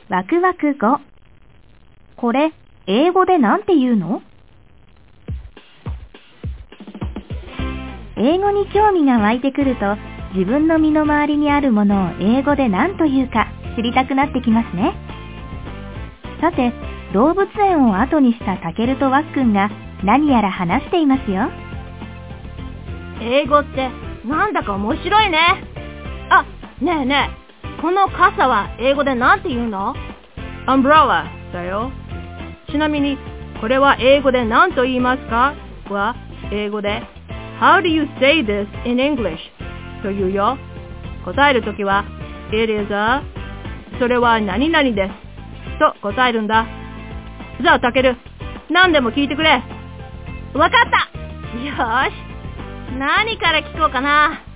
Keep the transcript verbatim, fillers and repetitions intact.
ワクワク語。これ、英語でなんて言うの？英語に興味が湧いてくると、自分の身の回りにあるものを英語で何と言うか知りたくなってきますね。さて、動物園を後にしたタケルとワックンが何やら話していますよ。 英語ってなんだか面白いね。あ、ねえねえ、この傘は英語でなんて言うの？ アンブララだよ。ちなみに、これは英語で何と言いますかは、英語で How do you say this in English? と言うよ。答えるときは It is a それは何々ですと答えるんだ。じゃあタケル、何でも聞いてくれ。 わかった。よーし、何から聞こうかな。